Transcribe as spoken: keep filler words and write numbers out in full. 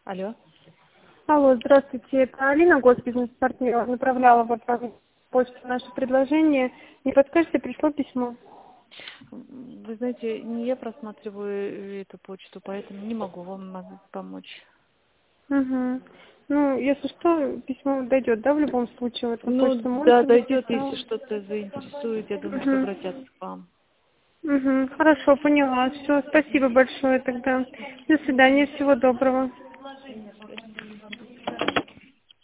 Алло. Алло, здравствуйте, это Алина, госбизнес-партнер, направляла вот вам почту наше предложение. Не подскажете, пришло письмо? Вы знаете, не я просматриваю эту почту, поэтому не могу вам могу помочь. Угу. Ну, если что, письмо дойдет, да, в любом случае, вот на Ну, почту да, можете дойдет, написать. если что-то заинтересует, я думаю, что Угу. обратятся к вам. Угу. Хорошо, поняла. Все, спасибо большое тогда. До свидания, всего доброго.